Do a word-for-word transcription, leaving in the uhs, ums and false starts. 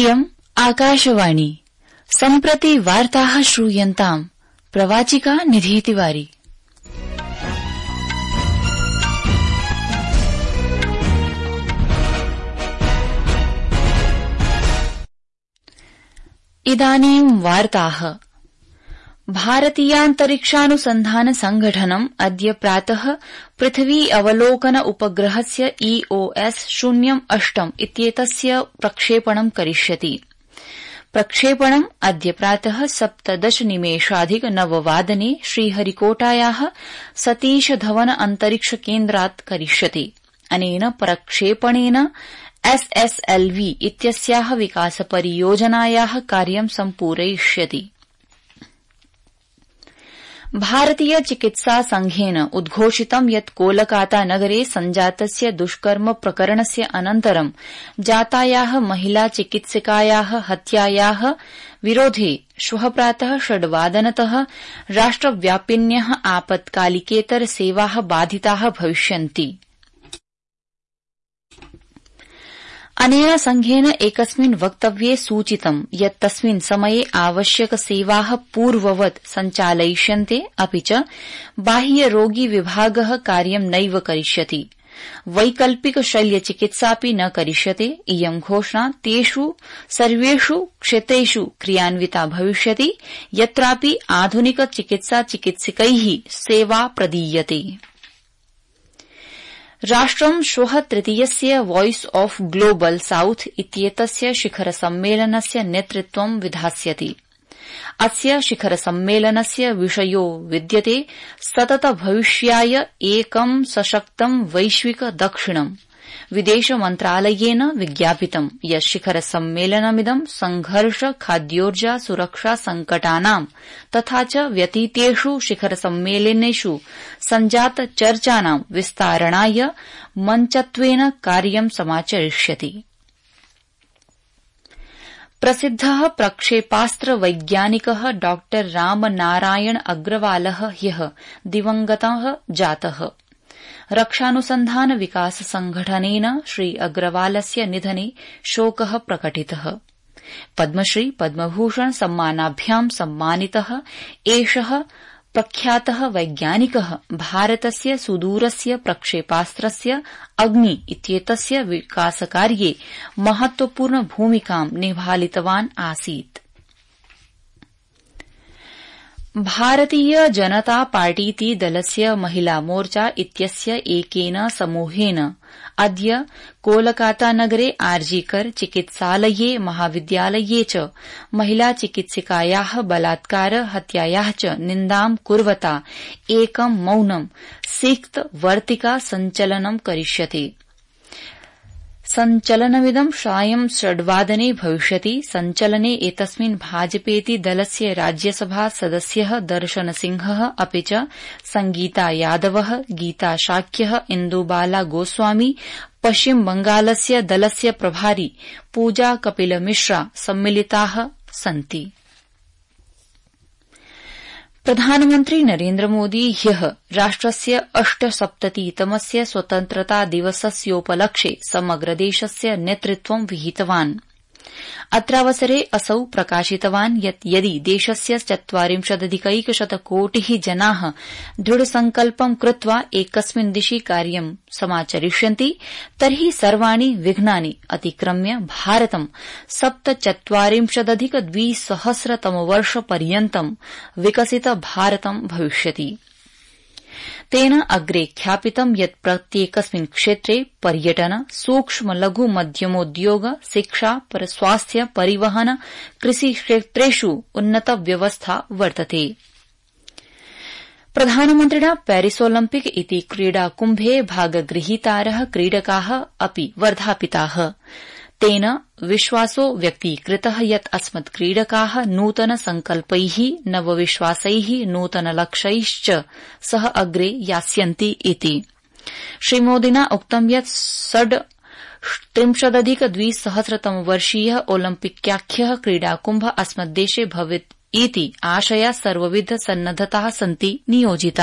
इयम् आकाशवाणी सम्प्रति वार्ताः श्रूयन्ताम् प्रवाचिका निधीतिवारी। इदानीं वार्ताः। भारतीयान्तरिक्षानुसन्धान संघटनम् अद्य प्रातः पृथिवी अवलोकन उपग्रहस्य ईओएस शून्यम् अष्टम् इत्येतस्य प्रक्षेपणं करिष्यति। प्रक्षेपणम् अद्य प्रातः सप्तदश निमेषाधिक नववादने श्रीहरिकोटायाः सतीश धवन अन्तरिक्ष केन्द्रात् करिष्यति। अनेन प्रक्षेपणेन एसएसएलवी इत्यस्याः विकासपरियोजनायाः कार्यं सम्पूरयिष्यति। भारतीय चिकित्सा संघेन उद्घोषितं यत् कोलकाता नगरे सञ्जातस्य दुष्कर्म प्रकरणस्य अनन्तरं जातायाः महिला चिकित्सकायाः हत्यायाः विरोधे श्वः प्रातः षड्वादनतः राष्ट्रव्यापिन्यः आपत्कालिकेतर सेवाः बाधिताः भविष्यन्ति। अनेन संघेन एकस्मिन् वक्तव्ये सूचितं यत् तस्मिन् समये आवश्यक सेवाः पूर्ववत् सञ्चालयिष्यन्ते, अपि च बाह्यरोगी विभागः कार्यं नैव करिष्यति। वैकल्पिक शल्यचिकित्सापि न करिष्यते। इयं घोषणा तेषु सर्वेषु क्षेत्रेषु क्रियान्विता भविष्यति यत्रापि आधुनिक चिकित्सा चिकित्सकैः सेवा प्रदीयते। राष्ट्रं श्वः तृतीयस्य वॉइस ऑफ ग्लोबल साउथ इत्येतस्य शिखर सम्मेलनस्य नेतृत्वं विधास्यति। अस्य शिखर सम्मेलनस्य विषयो विद्यते सतत भविष्याय एकं सशक्तं वैश्विक दक्षिणम्। विदेश मन्त्रालयेन विज्ञापितं यत् शिखर सम्मेलनमिदं संघर्ष, खाद्योर्जा, सुरक्षा संकटानां तथा च व्यतीतेषु शिखर सम्मेलनेषु सञ्जात चर्चानां विस्तारणाय मञ्चत्वेन कार्यं समाचरिष्यति। प्रसिद्धः प्रक्षेपास्त्र वैज्ञानिकः डॉ रामनारायण अग्रवालः ह्यः दिवंगतः जातः। रक्षानुसन्धान विकास संघटनेन श्री अग्रवालस्य निधने शोकः प्रकटितः। पद्मश्री पद्मभूषण सम्मानाभ्यां सम्मानितः एषः प्रख्यातः वैज्ञानिकः भारतस्य सुदूरस्य प्रक्षेपास्त्रस्य अग्नि इत्येतस्य विकासकार्ये महत्वपूर्ण भूमिकां निभालितवान् आसीत्। भारतीय जनता पार्टीति दलस्य महिला मोर्चा इत्यस्य एकेन समूहेन अद्य कोलकाता नगरे आर्जीकर चिकित्सालये महाविद्यालये च महिला चिकित्सिकायाः बलात्कार हत्यायाः च निन्दां कुर्वता एकं मौनं सिक्त वर्तिका सञ्चलनं करिष्यति। सञ्चलनमिदं सायं षड्वादने भविष्यति। सञ्चलने एतस्मिन् भाजपेति दलस्य राज्यसभा सदस्यः दर्शनसिंहः अपि च संगीता यादवः, गीता शाक्यः, इन्दुबाला गोस्वामी, पश्चिम बंगालस्य दलस्य प्रभारी पूजा कपिलमिश्रा सम्मिलिताः सन्ति। प्रधानमन्त्री नरेन्द्र मोदी ह्यः राष्ट्रस्य अष्टसप्ततितमस्य स्वतन्त्रता दिवसस्योपलक्ष्ये समग्र देशस्य नेतृत्वं विहितवान्। अत्रावसरे असौ प्रकाशितवान् यत् यदि देशस्य चत्वारिंशदधिकैकशतकोटिः जनाः दृढसंकल्पं कृत्वा एकस्मिन् दिशि कार्यं समाचरिष्यन्ति तर्हि सर्वाणि विघ्नानि अतिक्रम्य भारतं सप्तचत्वारिंशदधिक द्विसहस्रतमवर्षपर्यन्तं विकसित भारतं भविष्यति। तेन अग्रे ख्यापितं यत् प्रत्येकस्मिन् क्षेत्रे पर्यटन, सूक्ष्म लघु मध्यमोद्योग, शिक्षा, स्वास्थ्य, परिवहन, कृषि क्षेत्रेषु उन्नत व्यवस्था वर्तते। प्रधानमन्त्रिणा पेरिसोलम्पिक इति क्रीडाकुम्भे भागगृहीतारः क्रीडकाः अपि वर्धापिताः। तेन विश्वासो व्यक्तीकृतः यत् अस्मत्क्रीडकाः नूतन संकल्पैः, नवविश्वासैः, नूतन लक्ष्यैश्च सह अग्रे यास्यन्ति इति। श्रीमोदिना उक्तं यत् षड्त्रिंशदधिक द्विसहस्रतमवर्षीयः ओलम्पिक्याख्यः क्रीडाकुम्भ अस्मद्देशे भवेत् इति आशया सर्वविध सन्नद्धताः सन्ति नियोजिताः।